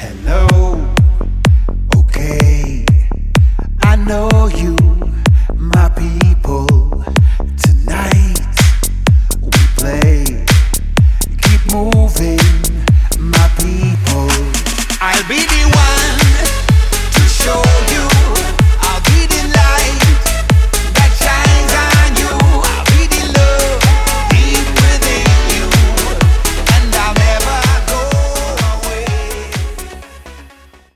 Hello, okay, I know you, my people. Tonight we play, keep moving, my people. I'll be the